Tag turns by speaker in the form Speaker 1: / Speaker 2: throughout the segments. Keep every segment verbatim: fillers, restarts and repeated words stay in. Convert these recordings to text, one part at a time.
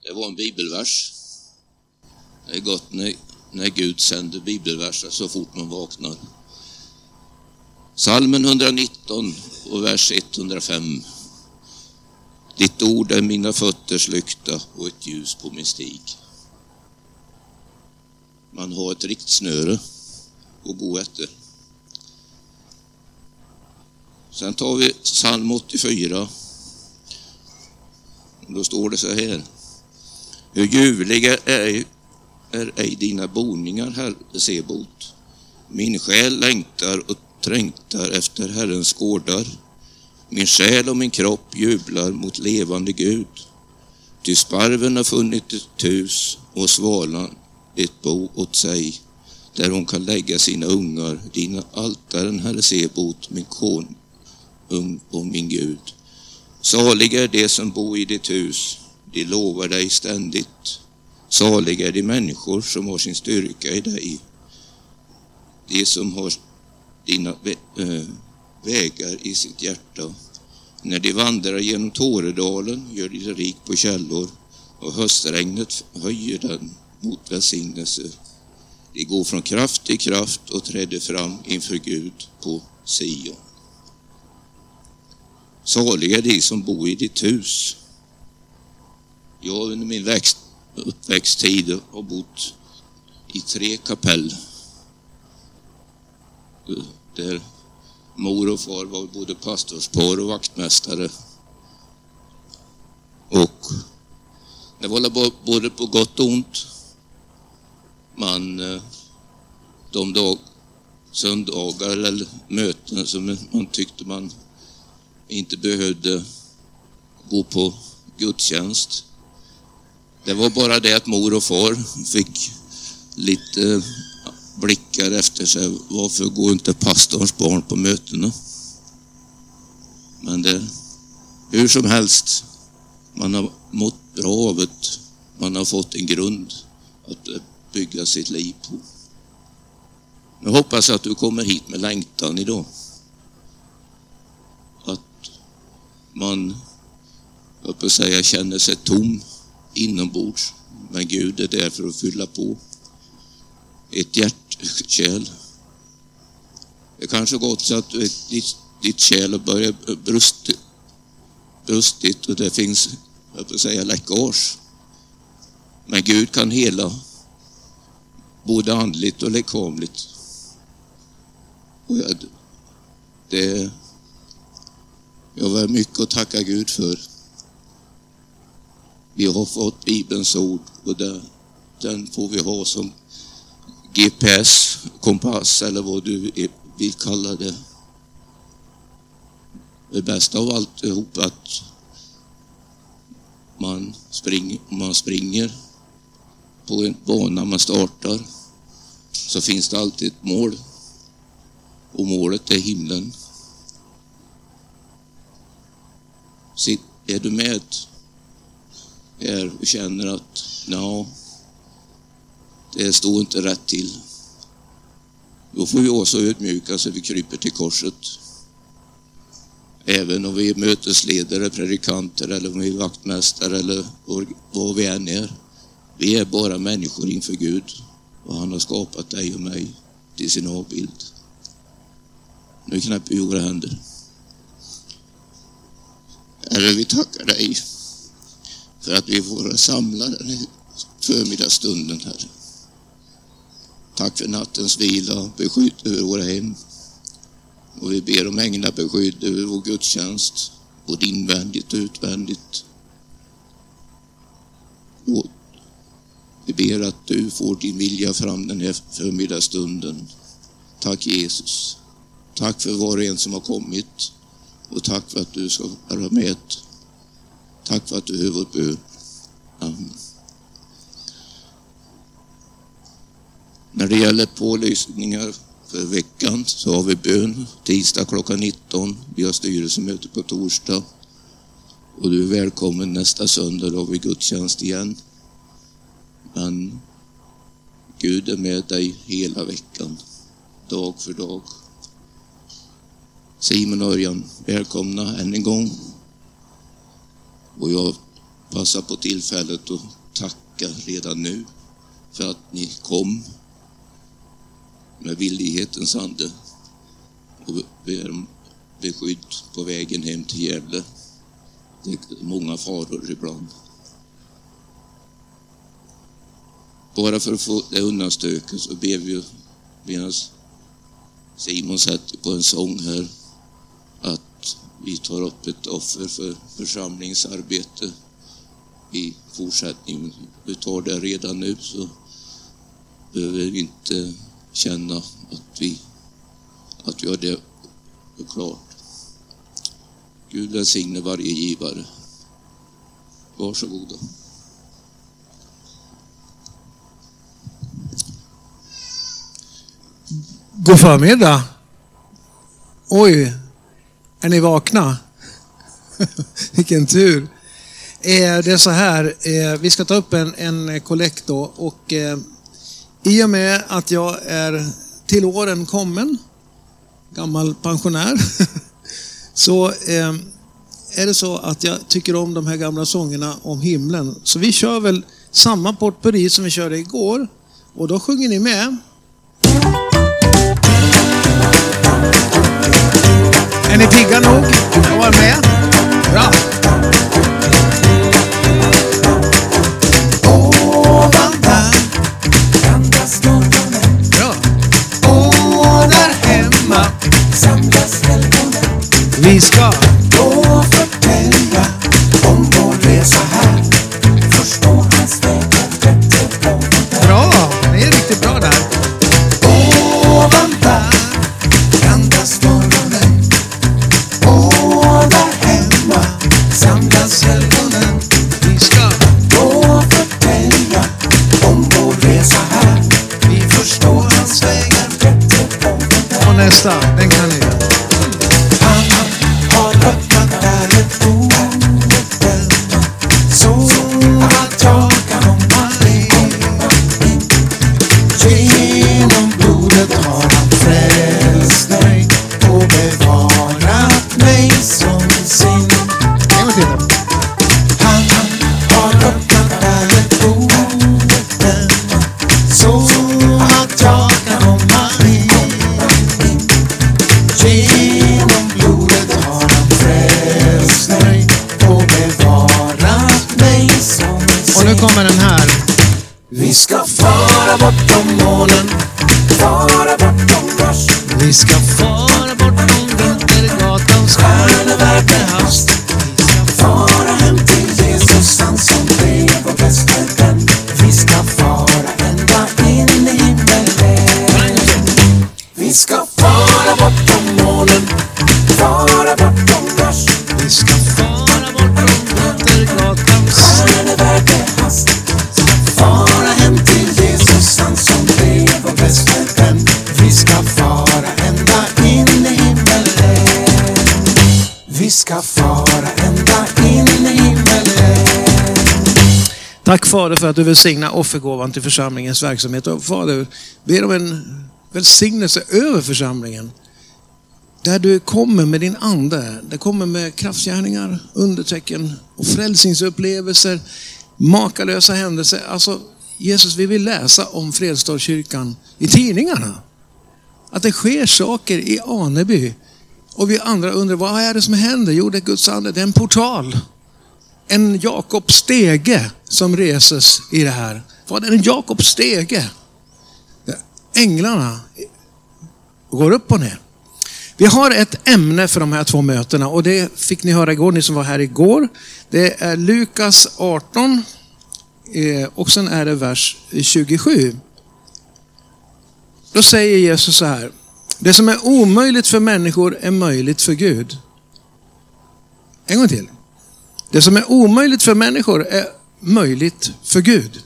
Speaker 1: Det var en bibelvers. Det är gott när, när Gud sänder bibelverser så fort man vaknar. Psalmen etthundranitton och vers etthundrafem. Ditt ord är mina fötters lykta och ett ljus på min stig. Man har ett riktsnöre att gå efter. Sen tar vi psalm åttiofyra. Då står det så här. Hur ljuvliga är, är ej dina boningar, Herre Sebot. Min själ längtar och trängtar efter Herrens gårdar. Min själ och min kropp jublar mot levande Gud. Ty sparven har funnit ett hus och svalan ett bo åt sig, där hon kan lägga sina ungar. Dina altaren, Herre Sebot, min konung och min Gud. Saliga är de som bor i ditt hus, de lovar dig ständigt. Saliga är de människor som har sin styrka i dig, de som har dina vä- vägar i sitt hjärta. När de vandrar genom Tåredalen gör de rik på källor, och höstregnet höjer den mot välsignelse. De går från kraft till kraft och träder fram inför Gud på Sion. Saliga är de som bor i ditt hus. Jag under min växt, uppväxttid har bott i tre kapell. Där mor och far var både pastorspar och vaktmästare. Och det var både på gott och ont. Man, de dag, söndagar eller möten som man tyckte man inte behövde gå på gudstjänst. Det var bara det att mor och far fick lite blickar efter sig. Varför går inte pastorns barn på mötena? Men det, hur som helst, man har mått bra av det. Man har fått en grund att bygga sitt liv på. Jag hoppas att du kommer hit med längtan idag. Att man, jag på säga, känner sig tom inombords. Men Gud är där för att fylla på ett hjärtkärl. Det kanske gått så att ditt, ditt kärl börjar brust, brustit och det finns, jag på säga, läckage. Men Gud kan hela både andligt och lekamligt. Och jag, det, jag har mycket att tacka Gud för. Vi har fått Bibelns ord och det, den får vi ha som G P S, kompass eller vad du vill kalla det. Det bästa av allt ihop att man springer, man springer på en bana man startar, så finns det alltid ett mål. Och målet är himlen. Sitt, är du med här och känner att no, det står inte rätt till, då får vi också ödmjuka så vi kryper till korset. Även om vi är mötesledare, predikanter eller om vi är vaktmästare eller vad vi än är. Vi är bara människor inför Gud och han har skapat dig och mig till sin avbild. Nu knäpper vi våra händer. Herre, vi tackar dig för att vi får vara samlade i förmiddagsstunden här. Tack för nattens vila, beskydd över våra hem. Och vi ber om ängla beskydd över vår gudstjänst, både invändigt och utvändigt. Och vi ber att du får din vilja fram den här förmiddagsstunden. Tack Jesus. Tack för var och en som har kommit. Och tack för att du ska vara med. Tack för att du hör vår bön. Amen. När det gäller pålysningar för veckan så har vi bön tisdag klockan nitton. Vi har styrelsemöte på torsdag. Och du är välkommen nästa söndag, då har vi gudstjänst igen. Men Gud är med dig hela veckan, dag för dag. Simon och Örjan, välkomna än en gång. Och jag passa på tillfället och tacka redan nu för att ni kom med villighetens ande och ber om beskydd på vägen hem till Gävle. Det är många faror ibland. Bara för att få det undanstöket så ber vi medan Simon sätter på en sång här att vi tar upp ett offer för församlingsarbete i fortsättningen. Vi tar det redan nu, så behöver vi inte känna att vi, att vi har det klart. Gud välsigne varje givare. Varsågoda.
Speaker 2: God förmiddag. Oj, är ni vakna? Vilken tur. Eh, det är så här, eh, vi ska ta upp en, en kollekt då, och eh, i och med att jag är till åren kommen, gammal pensionär, så eh, är det så att jag tycker om de här gamla sångerna om himlen. Så vi kör väl samma potpurri som vi körde igår, och då sjunger ni med. Är ni pigga nog att vara med? Bra! Ovan där andas morgonen. Bra! Och där hemma samlas helgonen. Vi ska gå och förtälla om vår resa här. Förstå hans vägar bättre på. Bra! Det är riktigt bra där. Ovan där andas morgonen. Och där hemma samlas helgonen. Vi ska gå och förtälla om vår resa här. Vi förstår hans vägar bättre på. Och nästa, den kan ni. Han har öppnat världen ordet så att jag kan komma in. Genom blodet har han frälst mig och bevarat mig som sin. Han har öppnat världen ordet så att jag kan komma in. Genom blodet har han frälst mig och bevarat mig som sin. Och nu kommer den här. Vi ska fara bortom månen, fara bortom mars. Vi ska fara bortom Vintergatans stjärneverk med hast. Vi ska fara hem till Jesus, han som blev vår bästa vän. Vi ska fara ända in i himmelen. Vi ska fara bortom månen, fara bortom mars. Vi ska fara bortom Vintergatans stjärneverk med hast. Fara hem till Jesus, han som blev vår bästa vän. Vi ska fara ända in i himmelen. Vi ska fara ända in i himmelen. Tack Fader för att du välsignar offergåvan till församlingens verksamhet. Och Fader, ber om en välsignelse över församlingen. Där du kommer med din ande. Det kommer med kraftgärningar, undertecken och frälsningsupplevelser. Makalösa händelser. Alltså Jesus, vi vill läsa om Fredstorgskyrkan i tidningarna. Att det sker saker i Aneby. Och vi andra undrar, vad är det som händer? Jo, det är Guds ande. Det är en portal. En Jakobs stege som reses i det här. Vad är en Jakobs stege? Änglarna går upp och ner. Vi har ett ämne för de här två mötena, och det fick ni höra igår, ni som var här igår. Det är Lukas arton och sen är det vers tjugosju. Då säger Jesus så här: det som är omöjligt för människor är möjligt för Gud. En gång till. Det som är omöjligt för människor är möjligt för Gud.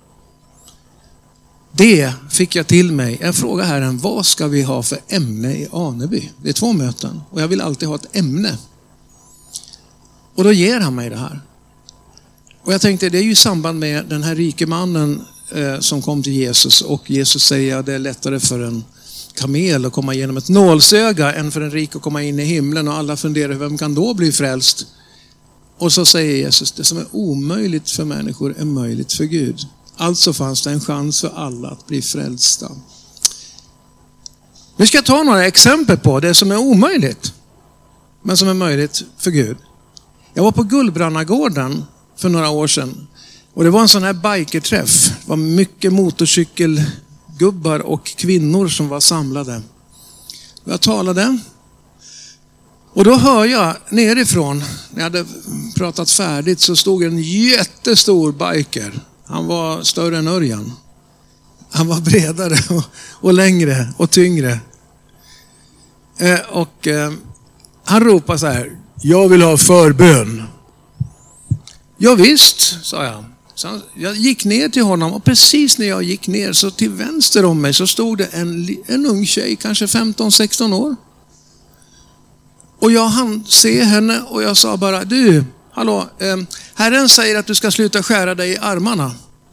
Speaker 2: Det fick jag till mig. Jag frågar Herren, vad ska vi ha för ämne i Aneby? Det är två möten och jag vill alltid ha ett ämne. Och då ger han mig det här. Och jag tänkte, det är ju i samband med den här rike mannen eh, som kom till Jesus. Och Jesus säger att det är lättare för en kamel att komma igenom ett nålsöga än för en rik att komma in i himlen. Och alla funderar, vem kan då bli frälst? Och så säger Jesus, det som är omöjligt för människor är möjligt för Gud. Alltså fanns det en chans för alla att bli frälsta. Nu ska jag ta några exempel på det som är omöjligt, men som är möjligt för Gud. Jag var på Gullbrannagården för några år sedan. Och det var en sån här bikerträff. Det var mycket motorcykelgubbar och kvinnor som var samlade. Jag talade. Och då hör jag nerifrån, när jag hade pratat färdigt, så stod en jättestor biker. Han var större än Örjan. Han var bredare och, och längre och tyngre. Eh, och eh, han ropade så här: jag vill ha förbön. Ja visst, sa jag. Så jag gick ner till honom, och precis när jag gick ner så till vänster om mig så stod det en, en ung tjej, kanske femton sexton år. Och jag hann se henne och jag sa bara: du, hallå, eh, Herren säger att du ska sluta skära dig i armarna.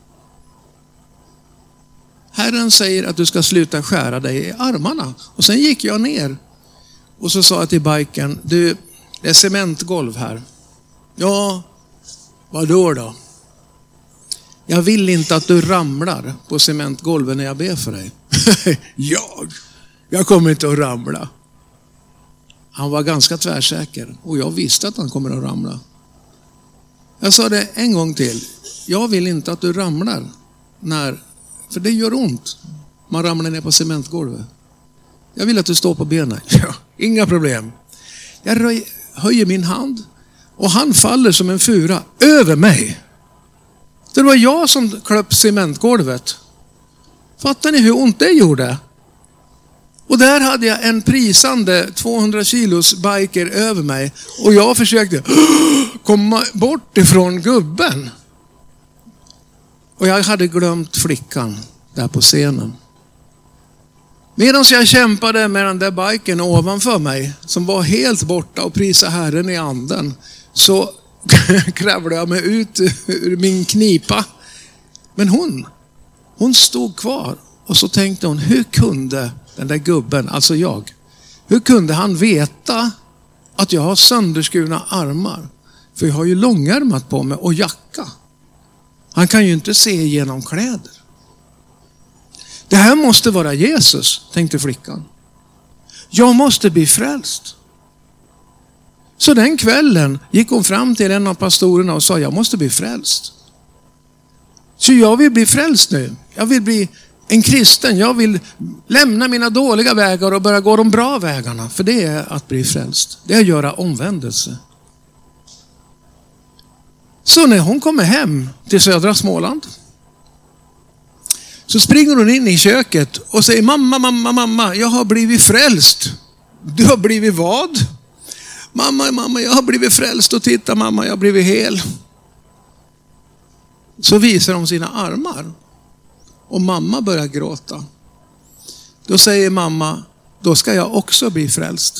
Speaker 2: Herren säger att du ska sluta skära dig i armarna. Och sen gick jag ner och så sa jag till biken: du, det är cementgolv här. Ja, vad då då? Jag vill inte att du ramlar på cementgolven när jag ber för dig. jag? Jag kommer inte att ramla. Han var ganska tvärsäker och jag visste att han kommer att ramla. Jag sa det en gång till. Jag vill inte att du ramlar när, för det gör ont. Man ramlar ner på cementgolvet. Jag vill att du står på benen. Ja, inga problem. Jag röj, höjer min hand och han faller som en fura över mig. Det var jag som klöpp cementgolvet. Fattar ni hur ont det gjorde? Och där hade jag en prisande tvåhundra kilos biker över mig. Och jag försökte komma bort ifrån gubben. Och jag hade glömt flickan där på scenen. Medan jag kämpade med den där biken ovanför mig, som var helt borta och prisa Herren i anden, så krävde jag mig ut ur min knipa. Men hon, hon stod kvar. Och så tänkte hon, hur kunde den där gubben, alltså jag, hur kunde han veta att jag har sönderskurna armar? För jag har ju långärmat på mig och jacka. Han kan ju inte se genom kläder. Det här måste vara Jesus, tänkte flickan. Jag måste bli frälst. Så den kvällen gick hon fram till en av pastorerna och sa, jag måste bli frälst. Så jag vill bli frälst nu. Jag vill bli en kristen. Jag vill lämna mina dåliga vägar och börja gå de bra vägarna. För det är att bli frälst. Det är att göra omvändelse. Så när hon kommer hem till södra Småland, så springer hon in i köket och säger, mamma, mamma, mamma, jag har blivit frälst. Du har blivit vad? Mamma, mamma, jag har blivit frälst, och titta mamma, jag har blivit hel. Så visar hon sina armar. Och mamma börjar gråta. Då säger mamma, då ska jag också bli frälst.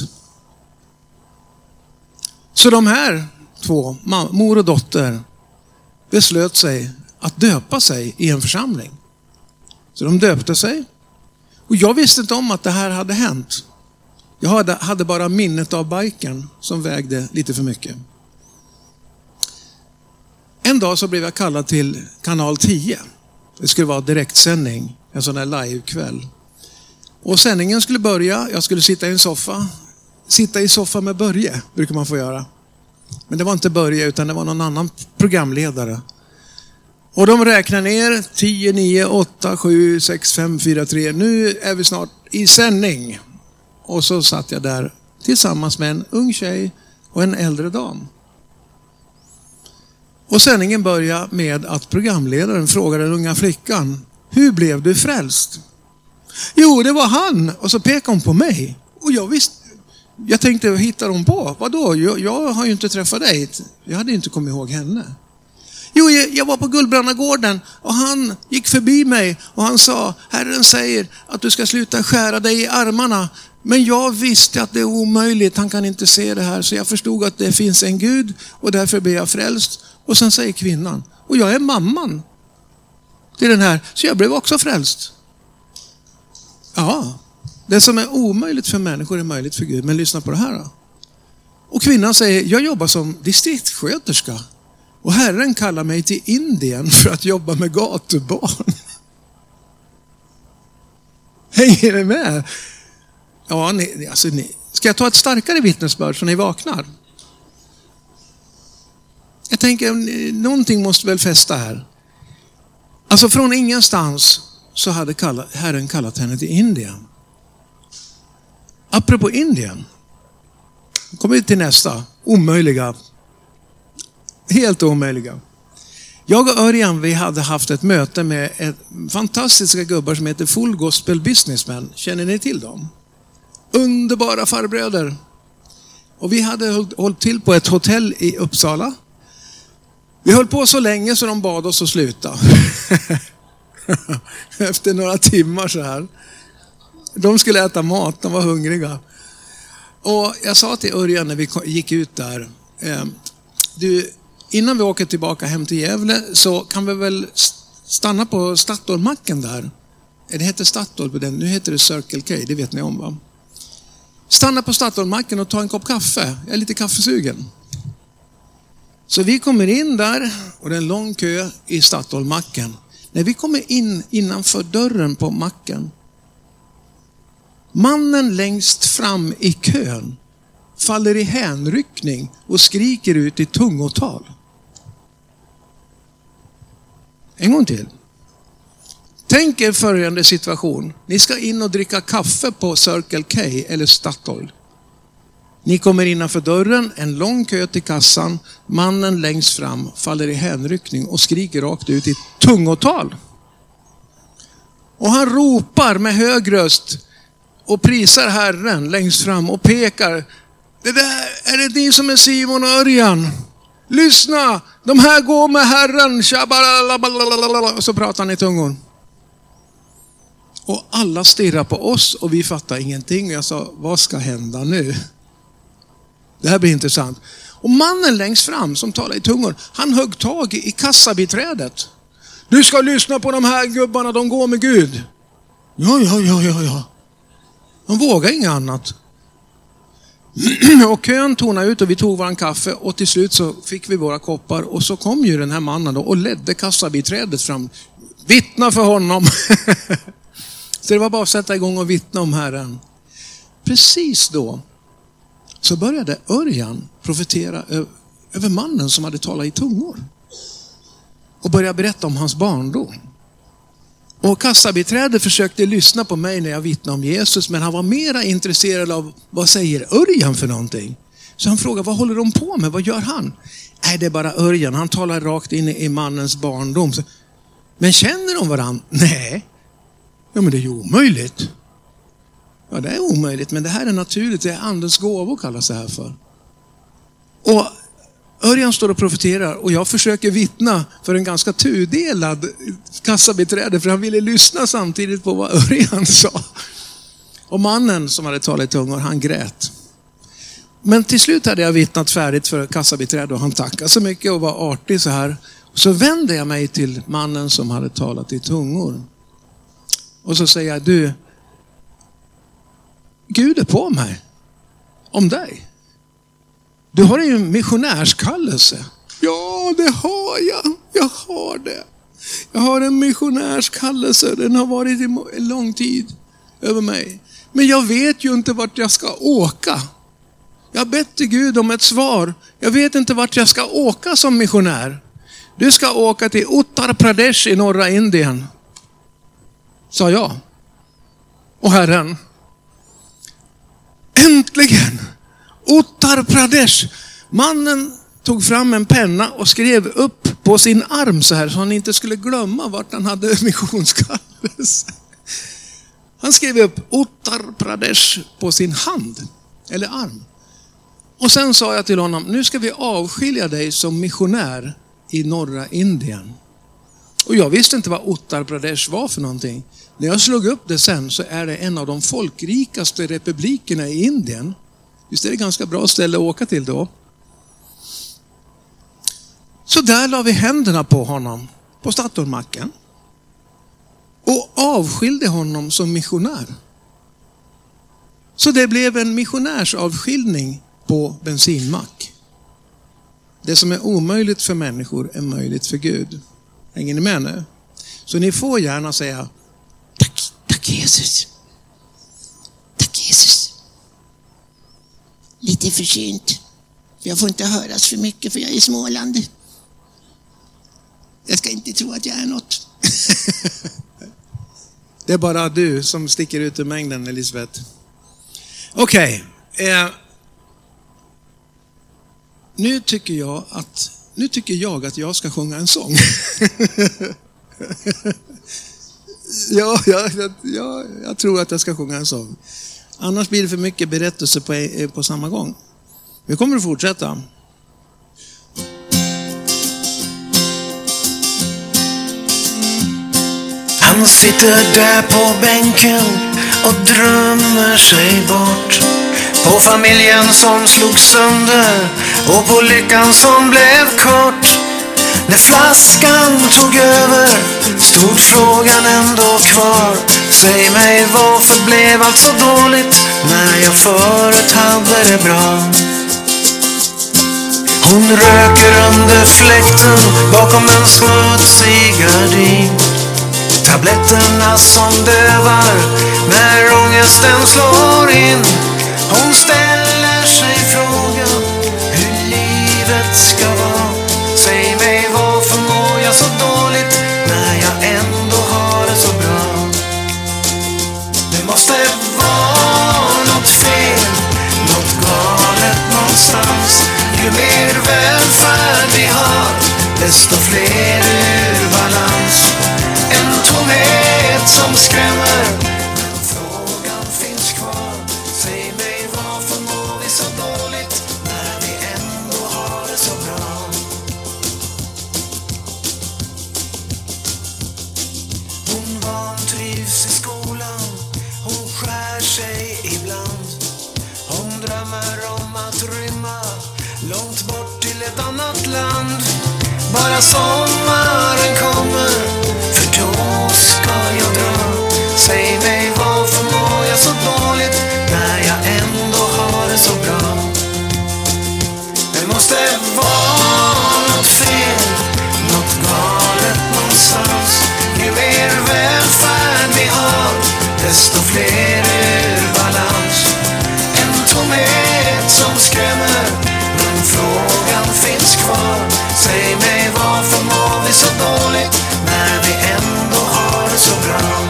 Speaker 2: Så de här två, mor och dotter, beslöt sig att döpa sig i en församling. Så de döpte sig. Och jag visste inte om att det här hade hänt. Jag hade, hade bara minnet av biken som vägde lite för mycket. En dag så blev jag kallad till kanal tio. Det skulle vara direktsändning, en sån här livekväll. Och sändningen skulle börja, jag skulle sitta i en soffa. Sitta i soffa med Börje, brukar man få göra. Men det var inte Börje, utan det var någon annan programledare. Och de räknar ner tio, nio, åtta, sju, sex, fem, fyra, tre. Nu är vi snart i sändning. Och så satt jag där tillsammans med en ung tjej och en äldre dam. Och sändningen börjar med att programledaren frågar den unga flickan, hur blev du frälst? Jo, det var han. Och så pekade hon på mig. Och jag visste, jag tänkte, vad hittar hon på? Vadå? Jag, jag har ju inte träffat dig. Jag hade inte kommit ihåg henne. Jo, jag, jag var på Gullbrannagården och han gick förbi mig och han sa, Herren säger att du ska sluta skära dig i armarna. Men jag visste att det är omöjligt, han kan inte se det här. Så jag förstod att det finns en Gud och därför blev jag frälst. Och sen säger kvinnan, och jag är mamman till den här, så jag blev också frälst. Ja, det som är omöjligt för människor är möjligt för Gud. Men lyssna på det här då. Och kvinnan säger, jag jobbar som distriktssköterska. Och Herren kallar mig till Indien för att jobba med gatubarn. Hänger ni med? Ja, ni, alltså ni. Ska jag ta ett starkare vittnesbörd så ni vaknar? Jag tänker, någonting måste väl fästa här. Alltså från ingenstans så hade kallat, Herren kallat henne till Indien. Apropå Indien. Kommer vi till nästa. Omöjliga. Helt omöjliga. Jag och Örjan, vi hade haft ett möte med ett fantastiska gubbar som heter Full Gospel Businessmen. Känner ni till dem? Underbara farbröder. Och vi hade hållit till på ett hotell i Uppsala. Vi höll på så länge så de bad oss att sluta. Efter några timmar så här. De skulle äta mat, de var hungriga. Och jag sa till Örjan när vi gick ut där. Eh, du, innan vi åker tillbaka hem till Gävle så kan vi väl stanna på Statoilmacken där. Det heter Statoil på den, nu heter det Circle K, det vet ni om va? Stanna på Statoilmacken och ta en kopp kaffe. Jag är lite kaffesugen. Så vi kommer in där och det är en lång kö i Statoilmacken. När vi kommer in innanför dörren på macken. Mannen längst fram i kön faller i hänryckning och skriker ut i tungotal. En gång till. Tänk er följande situation. Ni ska in och dricka kaffe på Circle K eller Statoil. Ni kommer innanför dörren, en lång kö till kassan. Mannen längst fram faller i hänryckning och skriker rakt ut i tungotal. Och han ropar med hög röst och prisar Herren längst fram och pekar. Det där är det ni som är Simon och Örjan. Lyssna, de här går med Herren. Och så pratar han i tungor. Och alla stirrar på oss och vi fattar ingenting. Och jag sa, vad ska hända nu? Det här blir intressant. Och mannen längst fram som talar i tungor, han högg tag i kassabiträdet. Du ska lyssna på de här gubbarna, de går med Gud. Ja, ja, ja, ja, ja. De vågar inget annat. Och kön tonade ut och vi tog våran kaffe och till slut så fick vi våra koppar och så kom ju den här mannen då och ledde kassabiträdet fram. Vittna för honom. Så det var bara att sätta igång och vittna om Herren. Precis då så började Örjan profetera över mannen som hade talat i tungor. Och började berätta om hans barndom. Och kassabiträdet försökte lyssna på mig när jag vittnade om Jesus. Men han var mera intresserad av vad säger Örjan för någonting. Så han frågade, vad håller de på med? Vad gör han? Nej, det är bara Örjan. Han talar rakt in i mannens barndom. Men känner de varandra? Nej. Ja, men det är ju omöjligt. Ja, det är omöjligt. Men det här är naturligt. Det är andens gåvor kallas det här för. Och Örjan står och profeterar och jag försöker vittna för en ganska tudelad kassabiträde för han ville lyssna samtidigt på vad Örjan sa. Och mannen som hade talat i tungor, han grät. Men till slut hade jag vittnat färdigt för kassabiträde och han tackade så mycket och var artig så här. Så vände jag mig till mannen som hade talat i tungor. Och så säger jag, du, Gud är på mig om dig. Du har ju en missionärskallelse. Ja, det har jag. Jag har det. Jag har en missionärskallelse. Den har varit i en lång tid över mig. Men jag vet ju inte vart jag ska åka. Jag har bett till Gud om ett svar. Jag vet inte vart jag ska åka som missionär. Du ska åka till Uttar Pradesh i norra Indien. Sa jag. Och Herren. Äntligen! Uttar Pradesh. Mannen tog fram en penna och skrev upp på sin arm så här så han inte skulle glömma vart han hade missionskallelse. Han skrev upp Uttar Pradesh på sin hand eller arm. Och sen sa jag till honom, nu ska vi avskilja dig som missionär i norra Indien. Och jag visste inte vad Uttar Pradesh var för någonting. När jag slog upp det sen så är det en av de folkrikaste republikerna i Indien. Visst är det ganska bra ställe att åka till då. Så där la vi händerna på honom på Statoilmacken. Och avskilde honom som missionär. Så det blev en missionärsavskiljning på bensinmack. Det som är omöjligt för människor är möjligt för Gud. Hänger ni med nu? Så ni får gärna säga tack, tack Jesus. Tack Jesus.
Speaker 3: Lite försynt. Jag får inte höras för mycket för jag är i Småland. Jag ska inte tro att jag är något.
Speaker 2: Det är bara du som sticker ut ur mängden, Elisabeth. Okej. Okay. Eh, nu tycker jag att nu tycker jag att jag ska sjunga en sång. ja, ja, ja, jag tror att jag ska sjunga en sång. Annars blir det för mycket berättelse på, på samma gång. Vi kommer att fortsätta.
Speaker 4: Han sitter där på bänken och drömmer sig bort på familjen som slog sönder och på lyckan som blev kort. När flaskan tog över stod frågan ändå kvar. Säg mig, varför blev allt så dåligt när jag förut hade det bra? Hon röker under fläkten bakom en smutsig gardin. Tabletterna som dövar när ångesten slår in. Hon ställer sig frågan hur livet ska vara. Säg mig, varför mår jag så dåligt när jag ändå har det så bra? Det måste vara något fel, något galet någonstans. Ju mer välfärd vi har, desto fler ur balans. En tomhet som skrämmer, men frågan finns kvar. Säg mig, varför mår vi så dåligt när vi ändå har det så bra? Hon vantrivs i skolan, hon skär sig ibland. Hon drömmer om att rymma långt bort till ett annat land. Bara sommaren kommer, för då ska jag dra. Säg mig, varför mår jag så dåligt när jag ändå har det så bra? Det måste vara något fel, något galet någonstans. Ju mer välfärd vi har, desto fler ur balans. En tomhet som skrämmer, men frågan finns kvar. Säg mig, varför mår vi så dåligt när vi ändå har det så bra?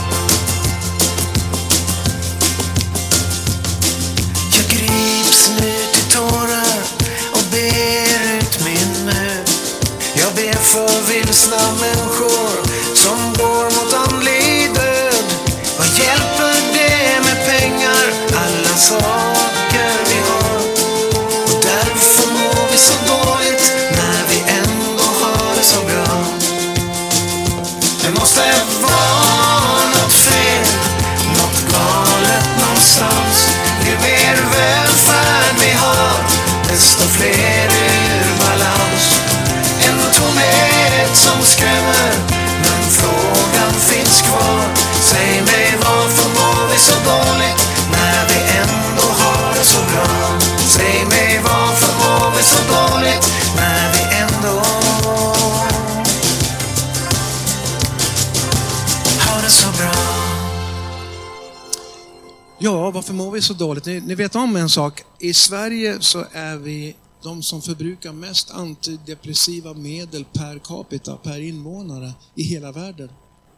Speaker 4: Jag grips nu till tårar och ber ut min nöd. Jag ber för vilsna människor som går mot andlig död. Vad hjälper det med pengar, alla saker vi har? Och därför mår vi så dåligt när vi ändå har det så bra. Det måste vara något fel, något galet någonstans. Ju mer välfärd vi har, desto fler ur balans. En tomhet som skrämmer, men frågan finns kvar. Säg mig, varför mår vi så dåligt när vi ändå har det så bra? Säg mig, varför mår vi så dåligt när vi ändå har det så bra?
Speaker 2: Ja, varför mår vi så dåligt? Ni, ni vet om en sak. I Sverige så är vi de som förbrukar mest antidepressiva medel per capita, per invånare i hela världen.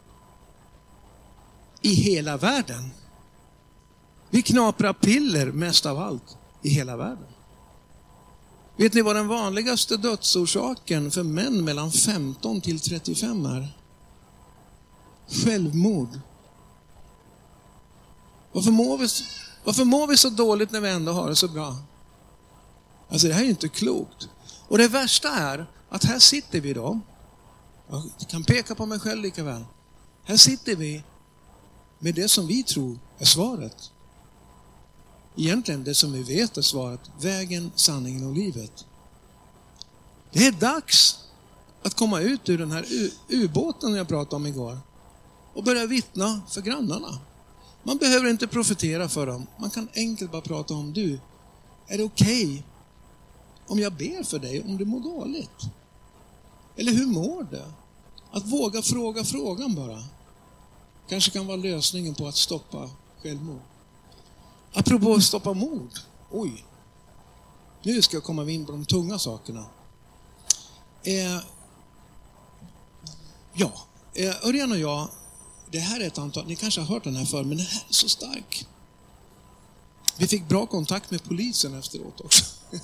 Speaker 2: I hela världen. Vi knaprar piller mest av allt i hela världen. Vet ni vad den vanligaste dödsorsaken för män mellan femton till trettiofem är? Självmord. Varför mår vi, varför mår vi så dåligt när vi ändå har det så bra? Alltså det här är ju inte klokt. Och det värsta är att här sitter vi då. Jag kan peka på mig själv lika väl. Här sitter vi med det som vi tror är svaret. Egentligen det som vi vet är svaret. Vägen, sanningen och livet. Det är dags att komma ut ur den här ubåten jag pratade om igår. Och börja vittna för grannarna. Man behöver inte profetera för dem. Man kan enkelt bara prata om du är det okej okay om jag ber för dig om du mår dåligt? Eller hur mår du? Att våga fråga frågan bara. Kanske kan vara lösningen på att stoppa självmord. Apropå att stoppa mord. Oj. Nu ska jag komma in på de tunga sakerna. Eh, ja, eh, Örjan och jag, det här är ett antal, ni kanske har hört den här för, men den här är så stark. Vi fick bra kontakt med polisen efteråt också.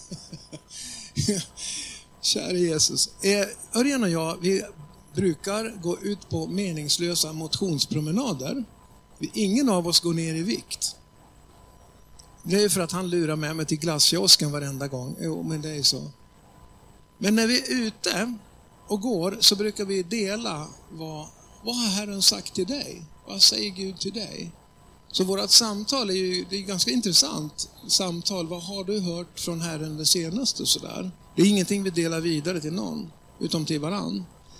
Speaker 2: Kära Jesus. Eh, Örjan och jag, vi brukar gå ut på meningslösa motionspromenader. Ingen av oss går ner i vikt. Det är för att han lurar med mig till glasskiosken varenda gång. Jo, men det är så. Men när vi är ute och går så brukar vi dela vad, vad har Herren sagt till dig? Vad säger Gud till dig? Så vårt samtal är ju det är ganska intressant. Samtal, vad har du hört från Herren det senaste? Så där. Det är ingenting vi delar vidare till någon, utom till varann.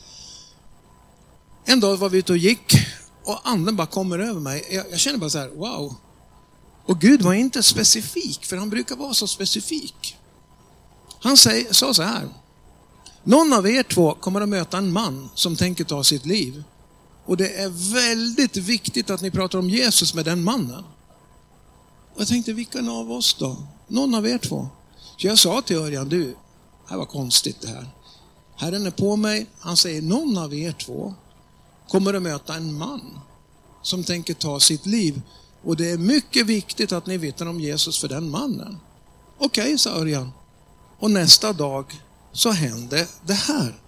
Speaker 2: En dag var vi ute och gick och anden bara kommer över mig. Jag, jag känner bara så här, wow. Och Gud var inte specifik, för han brukar vara så specifik. Han säg, sa så här. Någon av er två kommer att möta en man som tänker ta sitt liv. Och det är väldigt viktigt att ni pratar om Jesus med den mannen. Och jag tänkte, vilken av oss då? Någon av er två. Så jag sa till Örjan, du, det här var konstigt det här. Herren är på mig, han säger, någon av er två kommer att möta en man som tänker ta sitt liv. Och det är mycket viktigt att ni vittnar om Jesus för den mannen. Okej, okay, sa Örjan. Och nästa dag så hände det här.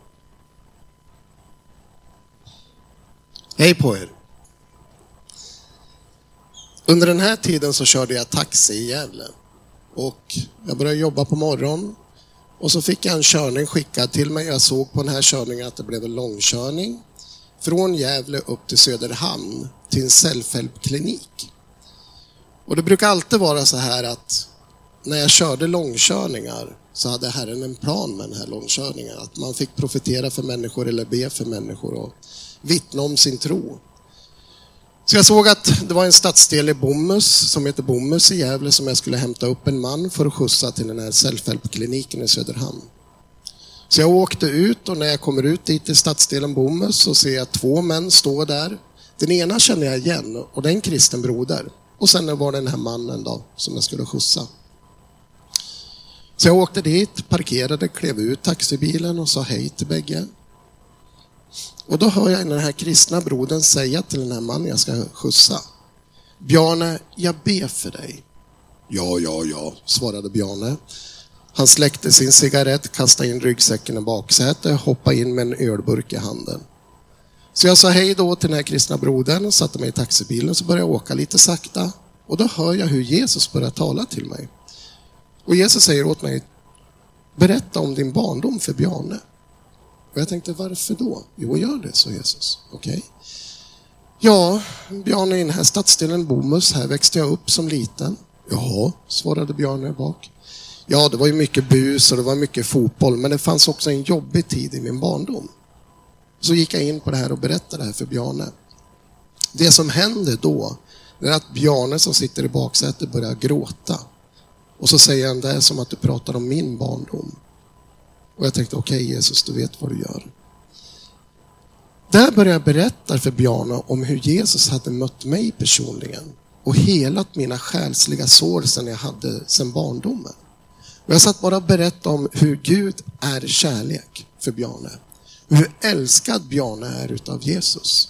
Speaker 5: Hej på er. Under den här tiden så körde jag taxi i Gävle. Och jag började jobba på morgon. Och så fick jag en körning skickad till mig. Jag såg på den här körningen att det blev en långkörning. Från Gävle upp till Söderhamn till en self-help-klinik. Och det brukar alltid vara så här att när jag körde långkörningar så hade Herren en plan med den här långkörningen. Att man fick profetera för människor eller be för människor och vittna om sin tro. Så jag såg att det var en stadsdel i Bomhus som heter Bomhus i Gävle som jag skulle hämta upp en man för att skjutsa till den här self-help-kliniken i Söderhamn. Så jag åkte ut och när jag kommer ut dit till stadsdelen Bomhus så ser jag två män stå där. Den ena känner jag igen och det är en kristen broder. Och sen var det den här mannen då som jag skulle skjutsa. Så jag åkte dit, parkerade, klev ut taxibilen och sa hej till bägge. Och då hör jag den här kristna brodern säga till den här mannen jag ska skjutsa. Bjarne, jag ber för dig. Ja, ja, ja, svarade Bjarne. Han släckte sin cigarett, kastade in ryggsäcken i baksätet, hoppade in med en ölburk i handen. Så jag sa hej då till den här kristna brodern och satte mig i taxibilen så började jag åka lite sakta. Och då hör jag hur Jesus börjar tala till mig. Och Jesus säger åt mig, berätta om din barndom för Bjarne. Och jag tänkte, varför då? Jo, gör det, så Jesus. Okej. Okay. Ja, Bjarne, i den här stadsdelen Bomhus, här växte jag upp som liten. Jaha, svarade Bjarne bak. Ja, det var ju mycket bus och det var mycket fotboll, men det fanns också en jobbig tid i min barndom. Så gick jag in på det här och berättade det här för Bjarne. Det som hände då är att Bjarne som sitter i baksätet börjar gråta. Och så säger han, det är som att du pratar om min barndom. Och jag tänkte, okej okay, Jesus, du vet vad du gör. Där började jag berätta för Bjarne om hur Jesus hade mött mig personligen. Och helat mina själsliga sår som jag hade sedan barndomen. Och jag satt bara och berättade om hur Gud är kärlek för Bjarne. Hur älskad Bjarne är utav Jesus.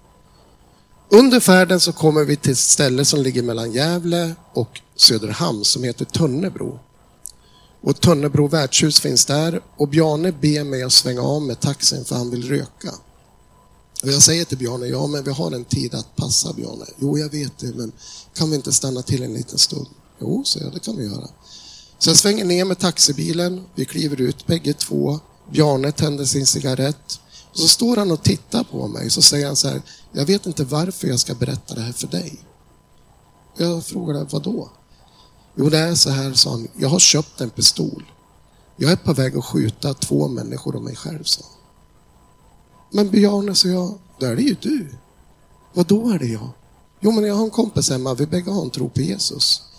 Speaker 5: Under färden så kommer vi till ett ställe som ligger mellan Gävle och Söderhamn som heter Tönnebro. Och Tönnebro värdshus finns där och Bjarne ber mig att svänga av med taxin för han vill röka. Och jag säger till Bjarne, ja men vi har en tid att passa Bjarne. Jo jag vet det, men kan vi inte stanna till en liten stund? Jo, så jag, det kan vi göra. Så jag svänger ner med taxibilen, vi kliver ut bägge två. Bjarne tänder sin cigarett. Och så står han och tittar på mig. Så säger han så här, jag vet inte varför jag ska berätta det här för dig. Jag frågar, vad då? Jo, det är så här, sa han. Jag har köpt en pistol. Jag är på väg att skjuta två människor och mig själv, sa han. Men Bjarne, sa jag, då är det ju du. Vad då är det jag? Jo, men jag har en kompis hemma. Vi bägge har en tro på Jesus.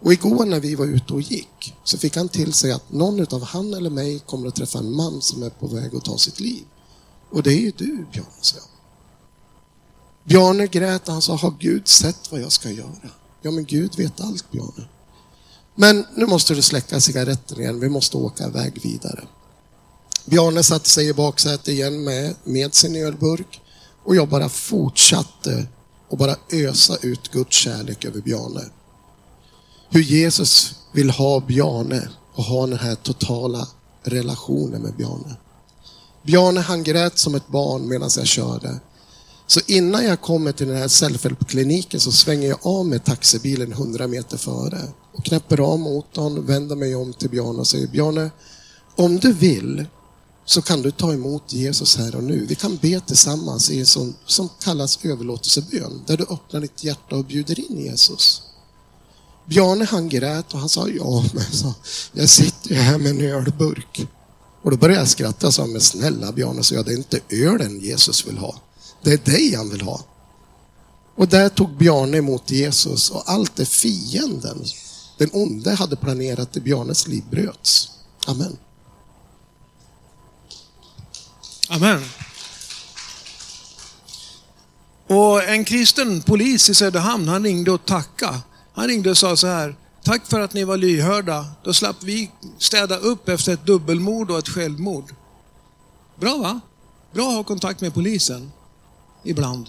Speaker 5: Och igår när vi var ute och gick så fick han till sig att någon av han eller mig kommer att träffa en man som är på väg att ta sitt liv. Och det är ju du, Bjarne, sa jag. Bjarne grät och han sa, har Gud sett vad jag ska göra? Ja, men Gud vet allt, Bjarne. Men nu måste du släcka cigaretten igen, vi måste åka iväg vidare. Bjarne satte sig i baksätet igen med, med sin ölburk och jag bara fortsatte och bara ösa ut Guds kärlek över Bjarne. Hur Jesus vill ha Bjarne och ha den här totala relationen med Bjarne. Bjarne han grät som ett barn medan jag körde. Så innan jag kommer till den här self-help-kliniken så svänger jag av med taxibilen hundra meter före. Och knäpper av motorn, vänder mig om till Bjarne och säger, Bjarne, om du vill så kan du ta emot Jesus här och nu. Vi kan be tillsammans i en sån som kallas överlåtelsebön. Där du öppnar ditt hjärta och bjuder in Jesus. Bjarne han grät och han sa, ja men så, jag sitter här med en ölburk. Och då började jag skratta och sa, men snälla Bjarne, så jag, det är inte ölen Jesus vill ha. Det är dig han vill ha. Och där tog Bjarne emot Jesus och allt det fienden, den onde hade planerat i Bjarnes liv bröts. Amen.
Speaker 2: Amen. Och en kristen polis i Söderhamn, han ringde och tackade. Han ringde och sa så här, tack för att ni var lyhörda. Då slapp vi städa upp efter ett dubbelmord och ett självmord. Bra va? Bra att ha kontakt med polisen. Ibland.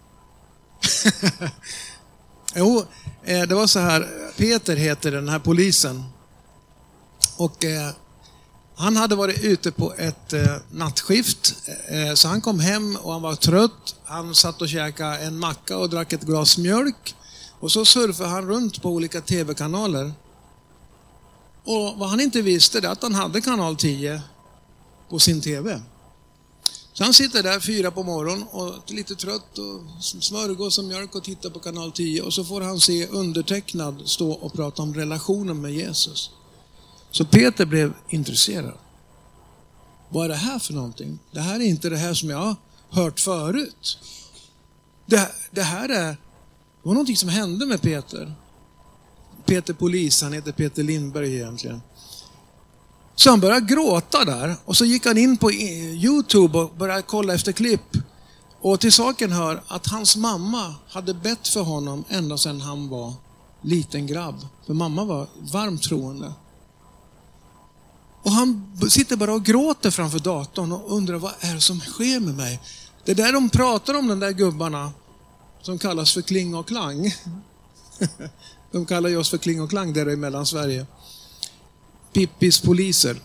Speaker 2: Jo, det var så här. Peter heter den här polisen. Och eh, han hade varit ute på ett eh, nattskift. Eh, så han kom hem och han var trött. Han satt och käkade en macka och drack ett glas mjölk. Och så surfade han runt på olika tv-kanaler. Och vad han inte visste är att han hade kanal tio på sin tv. Så han sitter där fyra på morgonen och lite trött och smörgås och mjölk och tittar på kanal tio. Och så får han se undertecknad stå och prata om relationen med Jesus. Så Peter blev intresserad. Vad är det här för någonting? Det här är inte det här som jag har hört förut. Det, det här är det var någonting som hände med Peter. Peter polis, han heter Peter Lindberg egentligen. Så han började gråta där och så gick han in på YouTube och började kolla efter klipp. Och till saken hör att hans mamma hade bett för honom ända sedan han var liten grabb. För mamma var varmt troende. Och han sitter bara och gråter framför datorn och undrar, vad är det som sker med mig? Det är där de pratar om, de där gubbarna som kallas för Kling och Klang. De kallar ju oss för Kling och Klang där i Mellansverige. Pippis poliser.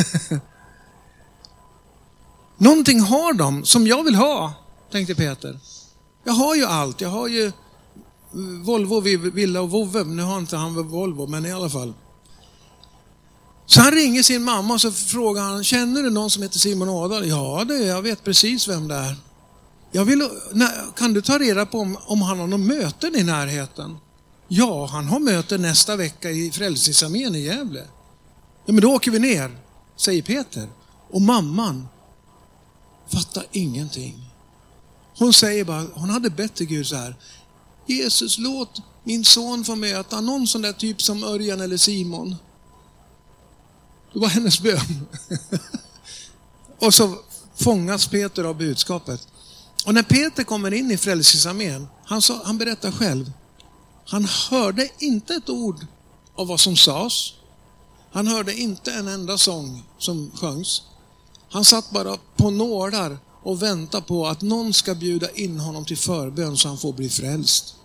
Speaker 2: Någonting har de som jag vill ha, tänkte Peter. Jag har ju allt. Jag har ju Volvo, Villa och Vovve. Nu har inte han Volvo, men i alla fall. Så han ringer sin mamma och så frågar han, känner du någon som heter Simon Ådahl? Ja, det, jag vet precis vem det är. Jag vill, kan du ta reda på om, om han har någon möten i närheten? Ja, han har möten nästa vecka i Frälsningsarmén i Gävle. Ja, men då åker vi ner, säger Peter. Och mamman fattar ingenting. Hon säger bara, hon hade bett till Gud så här. Jesus, låt min son få möta någon sån där typ som Örjan eller Simon. Det var hennes bön. Och så fångas Peter av budskapet. Och när Peter kommer in i Frälsningsarmén, han, sa, han berättar själv. Han hörde inte ett ord av vad som sades. Han hörde inte en enda sång som sjöngs. Han satt bara på nålar och väntade på att någon ska bjuda in honom till förbön så han får bli frälst.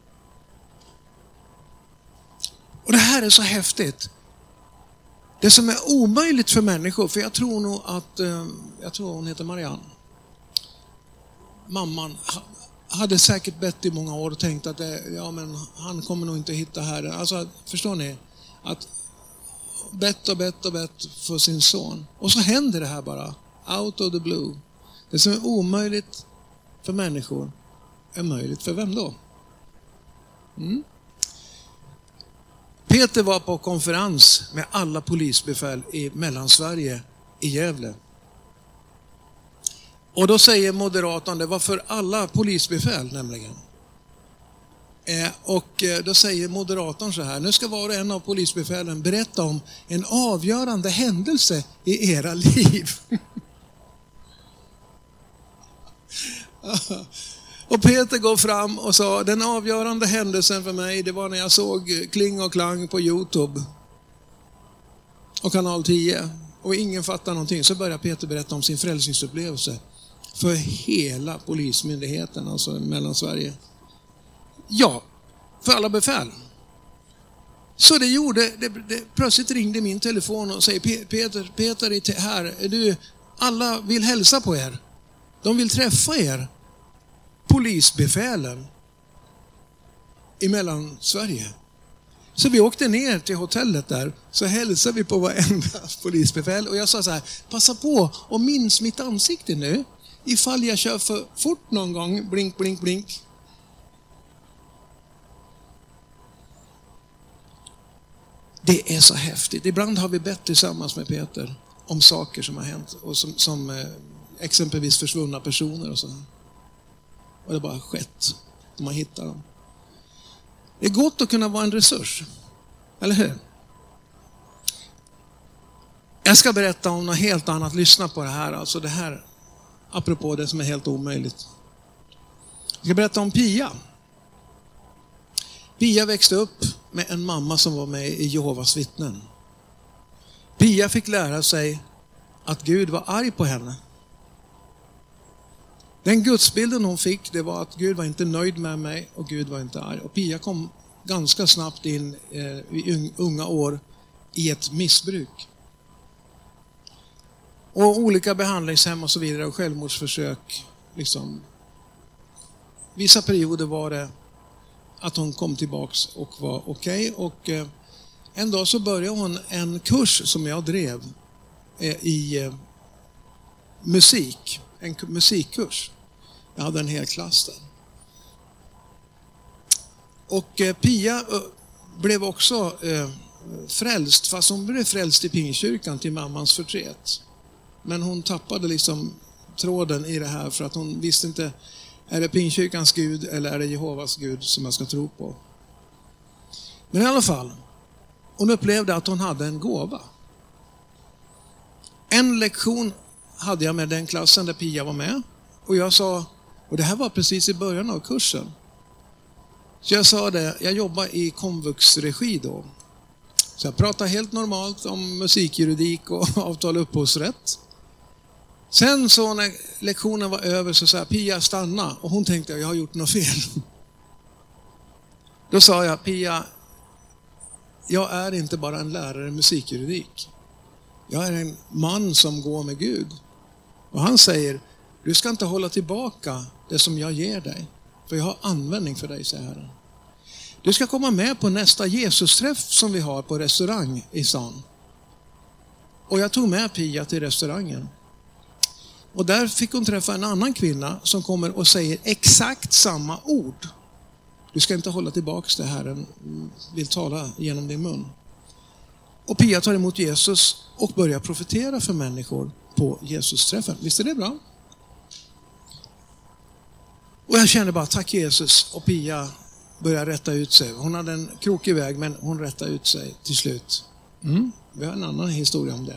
Speaker 2: Och det här är så häftigt. Det som är omöjligt för människor, för jag tror nog att, jag tror hon heter Marianne. Mamman hade säkert bett i många år och tänkt att det, ja, men han kommer nog inte hitta Herren. Alltså, förstår ni? Att bett och bett och bett för sin son. Och så händer det här bara. Out of the blue. Det som är omöjligt för människor är möjligt för vem då? Mm. Peter var på konferens med alla polisbefäl i Mellansverige i Gävle. Och då säger moderatorn, det var för alla polisbefäl nämligen.
Speaker 6: Eh, och eh, då säger moderatorn så här: nu ska var och en av polisbefälen berätta om en avgörande händelse i era liv. Och Peter går fram och sa: den avgörande händelsen för mig, det var när jag såg Kling och Klang på YouTube och kanal tio och ingen fattar någonting. Så börjar Peter berätta om sin frälsningsupplevelse för hela polismyndigheten, alltså mellan Sverige. Ja, för alla befäl. Så det gjorde, det, det, plötsligt ringde min telefon och säger: Peter, Peter är här, är du, alla vill hälsa på er. De vill träffa er. Polisbefälen i mellan Sverige. Så vi åkte ner till hotellet där, så hälsade vi på varenda polisbefäl och jag sa så här: passa på och minns mitt ansikte nu ifall jag kör för fort någon gång, blink, blink, blink. Det är så häftigt. Ibland har vi bett tillsammans med Peter om saker som har hänt och som, som eh, exempelvis försvunna personer och så. Och det bara skett. Man hittar dem. Det är gott att kunna vara en resurs. Eller hur? Jag ska berätta om något helt annat. Lyssna på det här. Alltså det här, apropå det som är helt omöjligt. Jag ska berätta om Pia. Pia växte upp med en mamma som var med i Jehovas vittnen. Pia fick lära sig att Gud var arg på henne. Den gudsbilden hon fick, det var att Gud var inte nöjd med mig och Gud var inte arg. Och Pia kom ganska snabbt in eh, i unga år i ett missbruk. Och olika behandlingshem och så vidare och självmordsförsök. Liksom. Vissa perioder var det att hon kom tillbaks och var okej. Okay. Och eh, en dag så började hon en kurs som jag drev eh, i eh, musik. En musikkurs. Jag hade en hel klass där. Och eh, Pia eh, blev också eh, frälst, fast hon blev frälst i Pingstkyrkan till mammans förtret. Men hon tappade liksom tråden i det här för att hon visste inte, är det Pingstkyrkans Gud eller är det Jehovas Gud som jag ska tro på. Men i alla fall, hon upplevde att hon hade en gåva. En lektion hade jag med den klassen där Pia var med. Och jag sa, och det här var precis i början av kursen. Så jag sa det, jag jobbar i komvuxregi då. Så jag pratade helt normalt om musikjuridik och avtal och upphovsrätt. Sen så när lektionen var över så sa jag, Pia stanna. Och hon tänkte, jag har gjort något fel. Då sa jag, Pia, jag är inte bara en lärare i musikjuridik. Jag är en man som går med Gud. Och han säger, du ska inte hålla tillbaka det som jag ger dig. För jag har användning för dig, säger Herren. Du ska komma med på nästa Jesus-träff som vi har på restaurang i stan. Och jag tog med Pia till restaurangen. Och där fick hon träffa en annan kvinna som kommer och säger exakt samma ord. Du ska inte hålla tillbaka det Herren vill tala genom din mun. Och Pia tar emot Jesus och börjar profetera för människor på Jesus-träffen. Visst är det bra? Och jag kände bara, tack Jesus. Och Pia börjar rätta ut sig. Hon hade en krokig väg, men hon rättade ut sig till slut. Mm. Vi har en annan historia om det.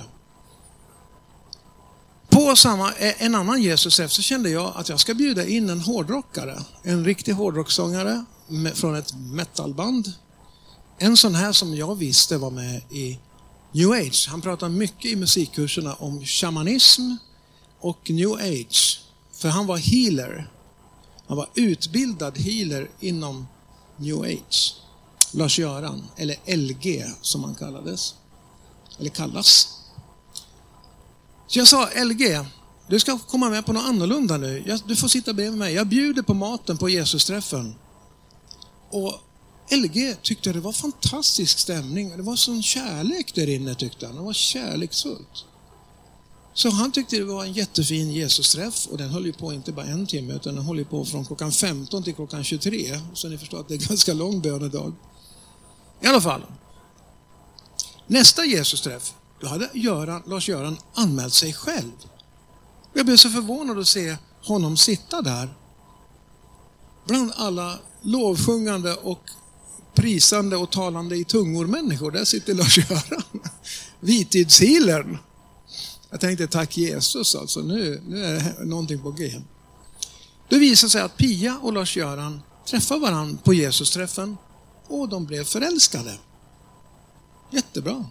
Speaker 6: På samma, en annan Jesus-träff så kände jag att jag ska bjuda in en hårdrockare. En riktig hårdrocksångare från ett metalband. En sån här som jag visste var med i New Age. Han pratar mycket i musikkurserna om shamanism och New Age. För han var healer. Han var utbildad healer inom New Age. Lars-Göran, eller L G som han kallades. Eller kallas. Så jag sa, L G, du ska komma med på något annorlunda nu. Jag, du får sitta bredvid mig. Jag bjuder på maten på Jesus-träffen. Och L G tyckte det var fantastisk stämning. Det var sån kärlek där inne, tyckte han. Det var kärleksfullt. Så han tyckte det var en jättefin Jesus-träff. Och den höll ju på inte bara en timme, utan den höll ju på från klockan femton till klockan tjugotre. Så ni förstår att det är en ganska lång bönedag. I alla fall. Nästa Jesus-träff, då hade Göran, Lars-Göran anmält sig själv. Jag blev så förvånad att se honom sitta där. bland alla lovsjungande och prisande och talande i tungor människor, där sitter Lars-Göran, vitidshealern. Jag tänkte, tack Jesus, alltså nu, nu är det någonting på G. Det visade sig att Pia och Lars-Göran träffade varandra på Jesus-träffen och de blev förälskade. Jättebra.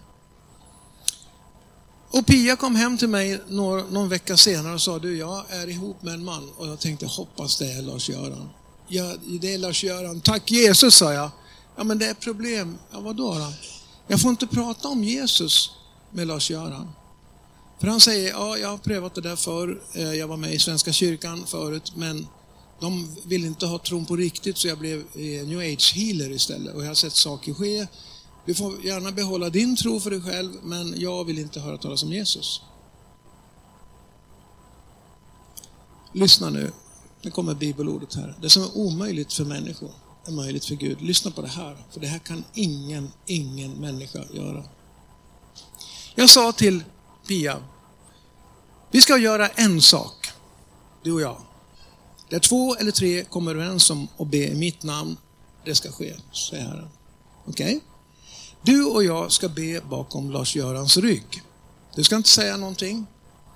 Speaker 6: Och Pia kom hem till mig någon, någon vecka senare och sa, du, jag är ihop med en man. Och jag tänkte, hoppas det är Lars-Göran. Ja, det är Lars-Göran. Tack Jesus, sa jag. Ja, men det är problem. Ja, vadå då? Jag får inte prata om Jesus med Lars-Göran. För han säger, ja, jag har prövat det där förr. Jag var med i Svenska kyrkan förut, men de vill inte ha tron på riktigt, så jag blev new age healer istället. Och jag har sett saker ske. Du får gärna behålla din tro för dig själv, men jag vill inte höra talas om Jesus. Lyssna nu. Nu kommer bibelordet här. Det som är omöjligt för människor är möjligt för Gud. Lyssna på det här. För det här kan ingen, ingen människa göra. Jag sa till Pia, vi ska göra en sak, du och jag. Där två eller tre kommer överens om att be i mitt namn, det ska ske, säger Herren. Okej? Okay? Du och jag ska be bakom Lars-Görans rygg. Du ska inte säga någonting.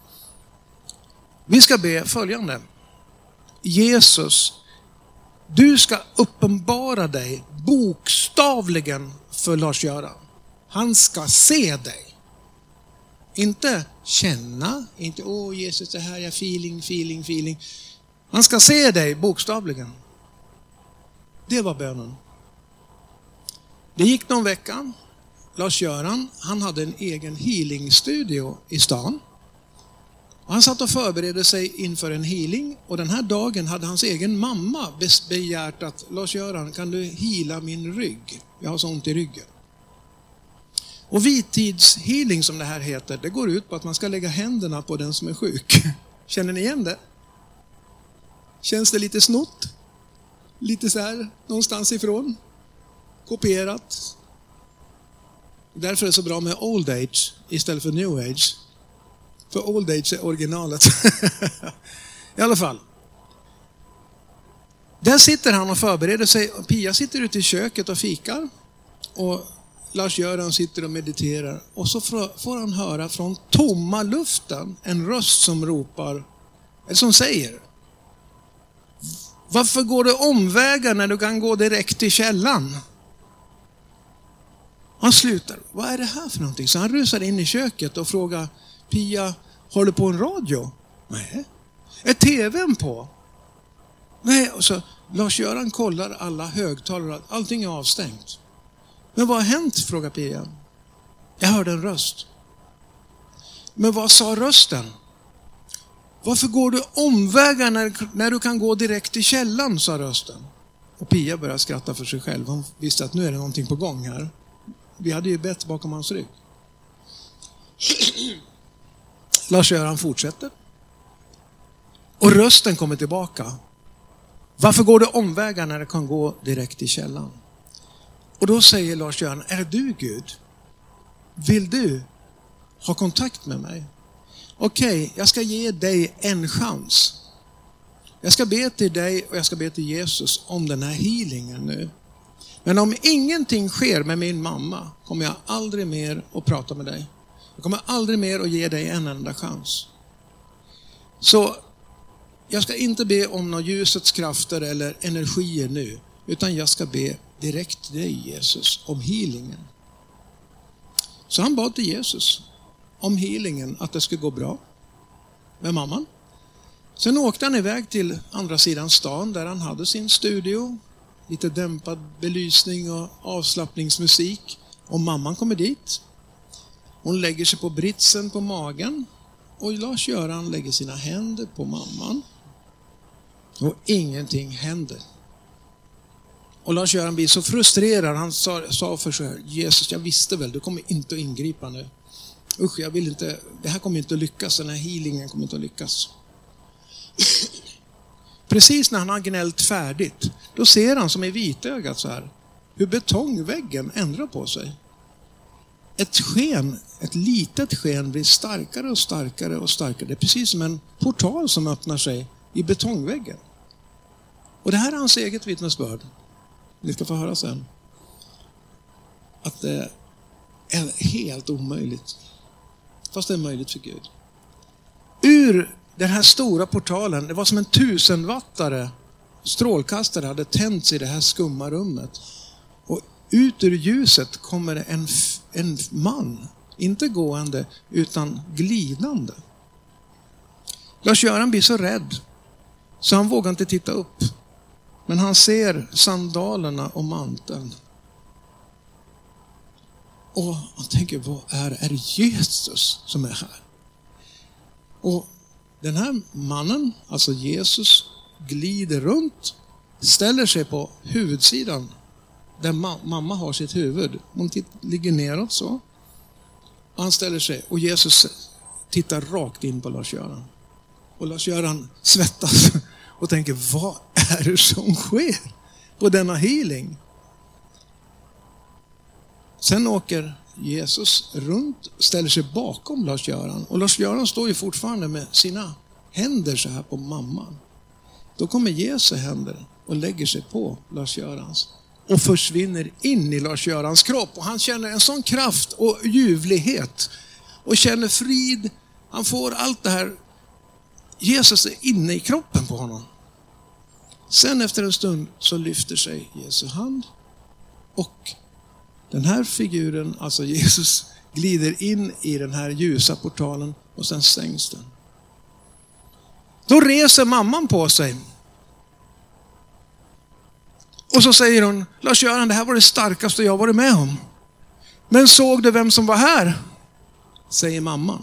Speaker 6: Vi ska be följande. Jesus, du ska uppenbara dig bokstavligen för Lars-Göran. Han ska se dig. Inte känna, inte åh Jesus, det här är feeling, feeling, feeling. Han ska se dig bokstavligen. Det var bönen. Det gick någon vecka. Lars-Göran, han hade en egen healingstudio i stan. Och han satt och förberedde sig inför en healing. Och den här dagen hade hans egen mamma begärt att Lars-Göran, kan du heala min rygg? Jag har så ont i ryggen. Och vittidshealing, som det här heter, det går ut på att man ska lägga händerna på den som är sjuk. Känner ni igen det? Känns det lite snott? Lite så här, någonstans ifrån? Kopierat? Därför är det så bra med old age istället för new age. För old age är originalet. I alla fall. Där sitter han och förbereder sig. Pia sitter ute i köket och fikar. Och Lars-Göran sitter och mediterar. Och så får han höra från tomma luften en röst som ropar, eller som säger, varför går du omvägar när du kan gå direkt till källan? Han slutar. Vad är det här för någonting? Så han rusar in i köket och frågar Pia, har du på en radio? Nej. Är tvn på? Nej. Och så Lars-Göran kollar alla högtalare. Allting är avstängt. Men vad har hänt? Frågar Pia. Jag hörde en röst. Men vad sa rösten? Varför går du omvägar när, när du kan gå direkt till källan? Sa rösten. Och Pia började skratta för sig själv. Hon visste att nu är det någonting på gång här. Vi hade ju bett bakom hans rygg. Lars-Göran fortsätter. Och rösten kommer tillbaka. Varför går du omvägar när det kan gå direkt till källan? Och då säger Lars-Göran, är det du Gud? Vill du ha kontakt med mig? Okej, okay, jag ska ge dig en chans. Jag ska be till dig och jag ska be till Jesus om den här healingen nu. Men om ingenting sker med min mamma kommer jag aldrig mer att prata med dig. Jag kommer aldrig mer att ge dig en enda chans. Så jag ska inte be om några ljusets krafter eller energier nu. Utan jag ska be direkt till dig Jesus om healingen. Så han bad till Jesus om healingen, att det skulle gå bra med mamman. Sen åkte han iväg till andra sidan stan där han hade sin studio. Lite dämpad belysning och avslappningsmusik. Och mamman kommer dit. Hon lägger sig på britsen på magen. Och Lars-Göran lägger sina händer på mamman. Och ingenting händer. Och Lars-Göran blir så frustrerad. Han sa, sa för sig här, Jesus, jag visste väl, du kommer inte att ingripa nu. Usch, jag vill inte, det här kommer inte att lyckas. Den här healingen kommer inte att lyckas. Precis när han har gnällt färdigt, då ser han som i vitögat så här, hur betongväggen ändrar på sig. Ett sken, ett litet sken blir starkare och starkare och starkare. Det är precis som en portal som öppnar sig i betongväggen. Och det här är hans eget vittnesbörd. Ni ska få höra sen. Att det är helt omöjligt. Fast det är möjligt för Gud. Ur den här stora portalen, det var som en tusenwattare strålkastare hade tänts i det här skumma rummet. Och ut ur ljuset kommer det en, en man. Inte gående, utan glidande. Lars-Göran blir så rädd så han vågar inte titta upp. Men han ser sandalerna och manteln. Och han tänker, vad är, är det Jesus som är här? Och den här mannen, alltså Jesus, glider runt, ställer sig på huvudsidan där ma- mamma har sitt huvud. Hon t- ligger neråt så. Han ställer sig och Jesus tittar rakt in på Lars-Göran. Och Lars-Göran svettas och tänker, vad är det som sker på denna healing? Sen åker Jesus runt, ställer sig bakom Lars-Göran. Och Lars-Göran står ju fortfarande med sina händer så här på mamman. Då kommer Jesu händer och lägger sig på Lars-Görans. Och försvinner in i Lars-Görans kropp. Och han känner en sån kraft och ljuvlighet. Och känner frid. Han får allt det här. Jesus är inne i kroppen på honom. Sen efter en stund så lyfter sig Jesu hand. Och den här figuren, alltså Jesus, glider in i den här ljusa portalen. Och sen stängs den. Då reser mamman på sig. Och så säger hon, Lars-Göran, det här var det starkaste jag varit med om. Men såg du vem som var här? Säger mamman.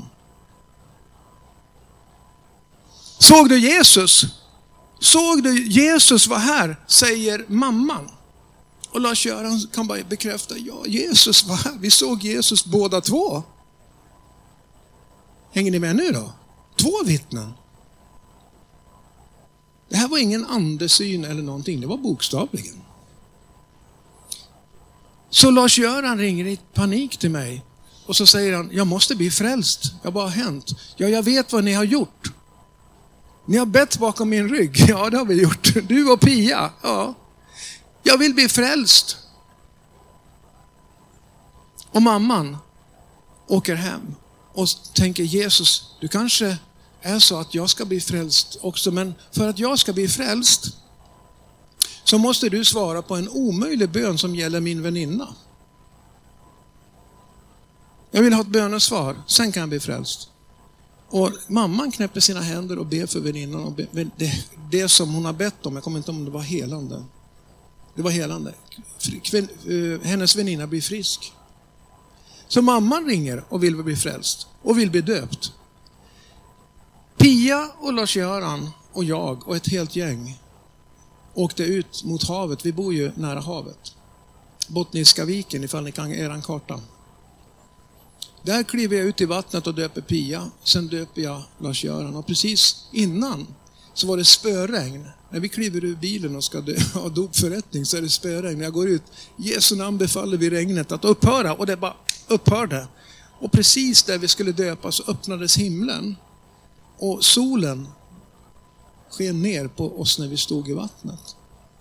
Speaker 6: Såg du Jesus? Såg du Jesus var här? Säger mamman. Och Lars-Göran kan bara bekräfta, ja, Jesus var här. Vi såg Jesus båda två. Hänger ni med nu då? Två vittnen. Det här var ingen andesyn eller någonting, det var bokstavligen. Så Lars-Göran ringer i panik till mig och så säger han, jag måste bli frälst. Jag bara, hänt? Ja, jag vet vad ni har gjort. Ni har bett bakom min rygg. Ja, det har vi gjort. Du och Pia. Ja. Jag vill bli frälst. Och mamman åker hem och tänker, Jesus, du kanske är så att jag ska bli frälst också. Men för att jag ska bli frälst så måste du svara på en omöjlig bön som gäller min väninna. Jag vill ha ett bönesvar, sen kan jag bli frälst. Och mamman knäpper sina händer och ber för väninnan. Och ber, det, det som hon har bett om, jag kommer inte om det var helande. Det var helande. Kvin, uh, hennes väninna blir frisk. Så mamman ringer och vill bli frälst och vill bli döpt. Pia och Lars-Göran och jag och ett helt gäng åkte ut mot havet. Vi bor ju nära havet. Bottniska viken, ifall ni kan er karta. Där kliver jag ut i vattnet och döper Pia. Sen döper jag Lars-Göran. Och precis innan så var det spöregn. När vi kliver ur bilen och ska ha dopförrättning så är det spöregn. När jag går ut, Jesu namn befaller vi regnet att upphöra. Och det bara upphörde. Och precis där vi skulle döpa så öppnades himlen. Och solen sken ner på oss när vi stod i vattnet.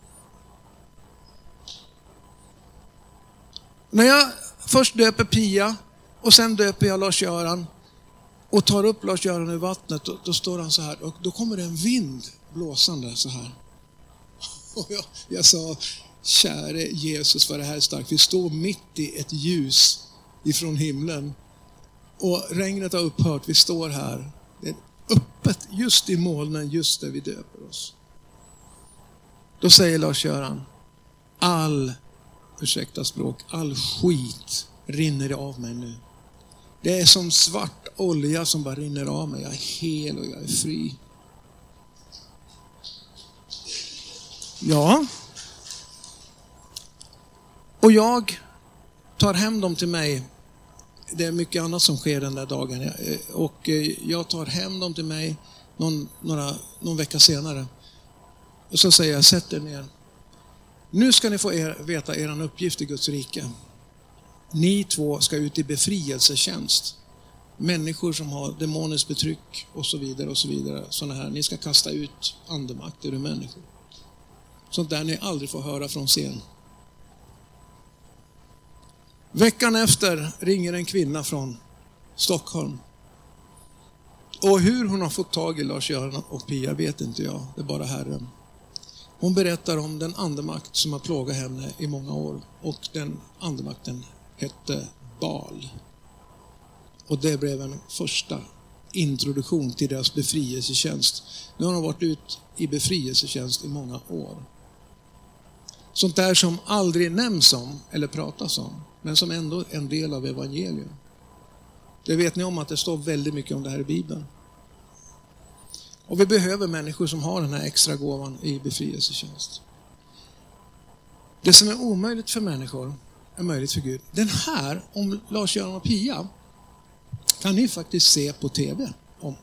Speaker 6: När jag först döper Pia och sen döper jag Lars-Göran och tar upp Lars-Göran ur vattnet, då, då står han så här och då kommer det en vind blåsande så här. Och jag, jag sa, käre Jesus, vad det här är starkt. Vi står mitt i ett ljus ifrån himlen och regnet har upphört. Vi står här. Det är öppet just i molnen, just där vi döper oss. Då säger Lars-Göran, all, ursäkta språk, all skit rinner av mig nu. Det är som svart olja som bara rinner av mig. Jag är hel och jag är fri. Ja. Och jag tar hem dem till mig. Det är mycket annat som sker den där dagen. Och jag tar hem dem till mig någon, några, någon vecka senare. Och så säger jag, sätt er ner. Nu ska ni få er, veta er uppgift i Guds rike. Ni två ska ut i befrielsetjänst. Människor som har demoniskt betryck och så vidare och så vidare. Såna här. Ni ska kasta ut andemakter ur människor. Sånt där ni aldrig får höra från scen. Veckan efter ringer en kvinna från Stockholm. Och hur hon har fått tag i Lars-Göran och Pia vet inte jag. Det är bara Herren. Hon berättar om den andemakt som har plågat henne i många år. Och den andemakten hette Bal. Och det blev en första introduktion till deras befrielsetjänst. Nu har de varit ut i befrielsetjänst i många år. Sånt där som aldrig nämns om eller pratas om. Men som ändå är en del av evangelium. Det vet ni om att det står väldigt mycket om det här i Bibeln. Och vi behöver människor som har den här extra gåvan i befrielsetjänst. Det som är omöjligt för människor är möjligt för Gud. Den här om Lars-Göran och Pia kan ni faktiskt se på tv om.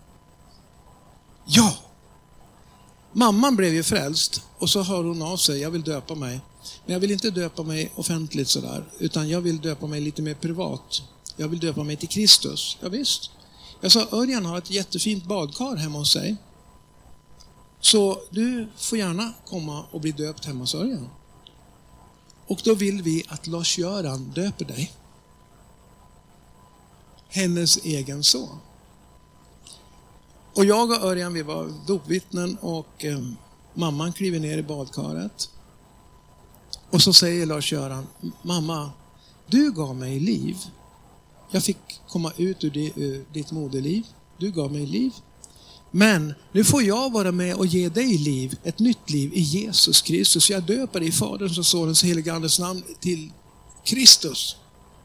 Speaker 6: Ja! Mamman blev ju frälst och så hör hon av sig, jag vill döpa mig. Men jag vill inte döpa mig offentligt sådär, utan jag vill döpa mig lite mer privat. Jag vill döpa mig till Kristus. Ja, visst. Jag sa, Örjan har ett jättefint badkar hemma hos sig. Så du får gärna komma och bli döpt hemma hos Örjan. Och då vill vi att Lars-Göran döper dig. Hennes egen son. Och jag och Örjan, vi var dopvittnen och eh, mamman kliver ner i badkaret. Och så säger Lars-Göran, mamma, du gav mig liv. Jag fick komma ut ur, det, ur ditt moderliv. Du gav mig liv. Men nu får jag vara med och ge dig liv, ett nytt liv i Jesus Kristus. Jag döper dig i Faderns och Sonens och Helige Andes namn till Kristus.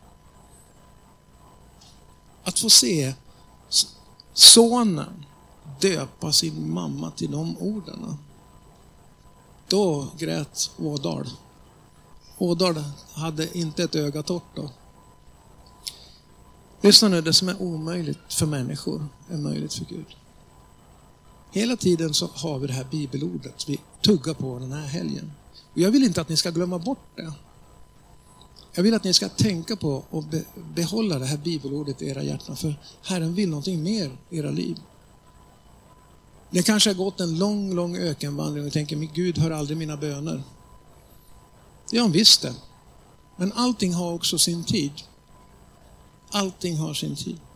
Speaker 6: Att få se sonen döpa sin mamma till de orden. Då grät Ådal. Ådal hade inte ett öga torrt då. Lyssna nu, det som är omöjligt för människor är möjligt för Gud. Hela tiden så har vi det här bibelordet vi tuggar på den här helgen. Och jag vill inte att ni ska glömma bort det. Jag vill att ni ska tänka på och be- behålla det här bibelordet i era hjärtan. För Herren vill någonting mer i era liv. Det kanske har gått en lång, lång ökenvandring och tänker, min Gud hör aldrig mina böner. Ja, visst det. Men allting har också sin tid. Allting har sin tid.